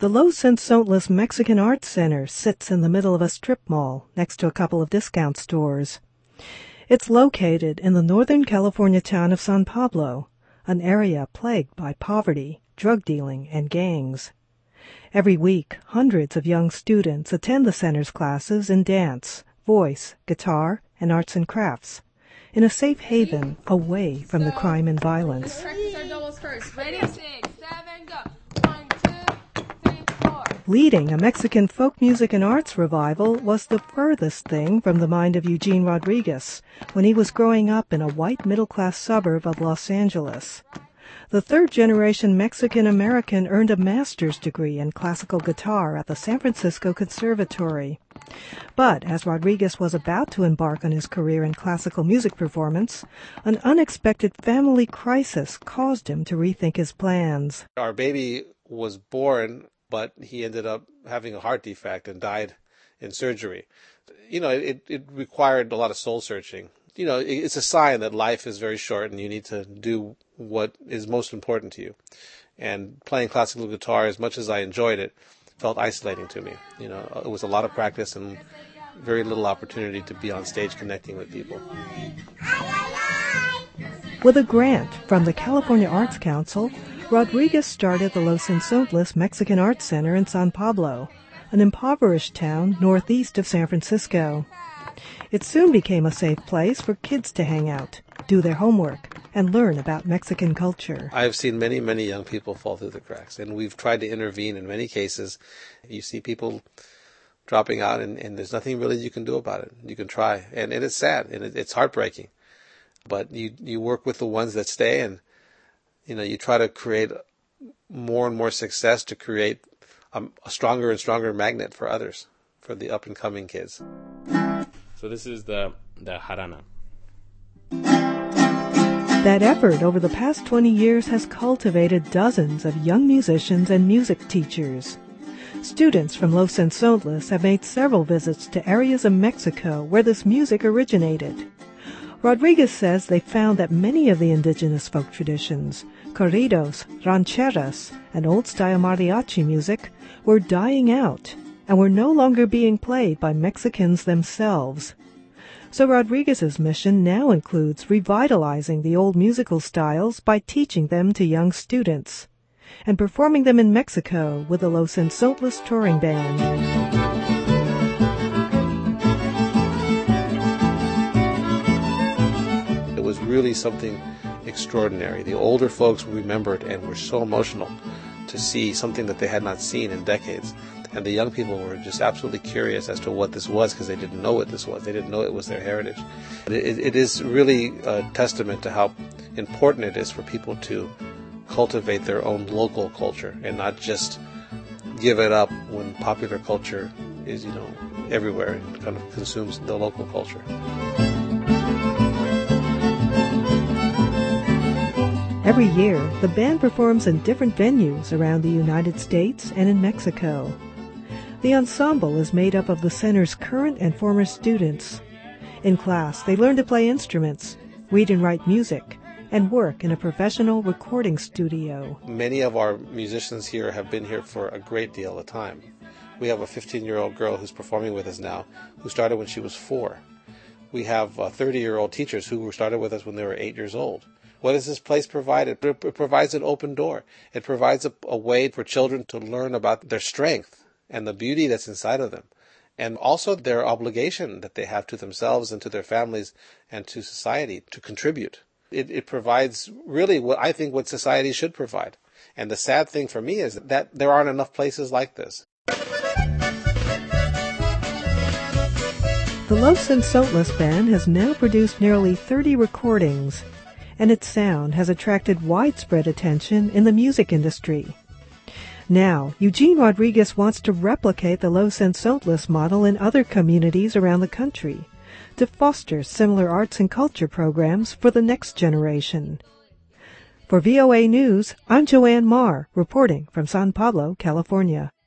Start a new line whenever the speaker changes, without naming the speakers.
The Los Ensontles Mexican Arts Center sits in the middle of a strip mall next to a couple of discount stores. It's located in the northern California town of San Pablo, an area plagued by poverty, drug dealing, and gangs. Every week, hundreds of young students attend the center's classes in dance, voice, guitar, and arts and crafts, in a safe haven away from the crime and violence.
Practice our doubles first. Ready? 6, 7, go. 1, 2, 3, 4.
Leading a Mexican folk music and arts revival was the furthest thing from the mind of Eugene Rodriguez when he was growing up in a white middle-class suburb of Los Angeles. The third-generation Mexican-American earned a master's degree in classical guitar at the San Francisco Conservatory. But as Rodriguez was about to embark on his career in classical music performance, an unexpected family crisis caused him to rethink his plans.
Our baby was born, but he ended up having a heart defect and died in surgery. It required a lot of soul searching. It's a sign that life is very short and you need to do what is most important to you. And playing classical guitar, as much as I enjoyed it, felt isolating to me. It was a lot of practice and very little opportunity to be on stage connecting with people.
With a grant from the California Arts Council, Rodriguez started the Los Ensontles Mexican Arts Center in San Pablo, an impoverished town northeast of San Francisco. It soon became a safe place for kids to hang out, do their homework, and learn about Mexican culture.
I've seen many, many young people fall through the cracks, and we've tried to intervene in many cases. You see people dropping out, and there's nothing really you can do about it. You can try, and it's sad, and it's heartbreaking. But you work with the ones that stay, and you try to create more and more success to create a stronger and stronger magnet for others, for the up-and-coming kids.
So this is the jarana.
That effort over the past 20 years has cultivated dozens of young musicians and music teachers. Students from Los Ensontles have made several visits to areas of Mexico where this music originated. Rodriguez says they found that many of the indigenous folk traditions, corridos, rancheras, and old-style mariachi music, were dying out and were no longer being played by Mexicans themselves. So Rodriguez's mission now includes revitalizing the old musical styles by teaching them to young students and performing them in Mexico with the Los Ensontles Touring Band.
It was really something extraordinary. The older folks remembered and were so emotional to see something that they had not seen in decades. And the young people were just absolutely curious as to what this was because they didn't know what this was. They didn't know it was their heritage. It is really a testament to how important it is for people to cultivate their own local culture and not just give it up when popular culture is, everywhere and kind of consumes the local culture.
Every year, the band performs in different venues around the United States and in Mexico. The ensemble is made up of the center's current and former students. In class, they learn to play instruments, read and write music, and work in a professional recording studio.
Many of our musicians here have been here for a great deal of time. We have a 15-year-old girl who's performing with us now, who started when she was 4. We have 30-year-old teachers who started with us when they were 8 years old. What does this place provide? It provides an open door. It provides a way for children to learn about their strength and the beauty that's inside of them, and also their obligation that they have to themselves and to their families and to society to contribute. It provides really what society should provide. And the sad thing for me is that there aren't enough places like this.
The Los Ensontles Band has now produced nearly 30 recordings, and its sound has attracted widespread attention in the music industry. Now, Eugene Rodriguez wants to replicate the Los Ensontles model in other communities around the country to foster similar arts and culture programs for the next generation. For VOA News, I'm Joanne Marr, reporting from San Pablo, California.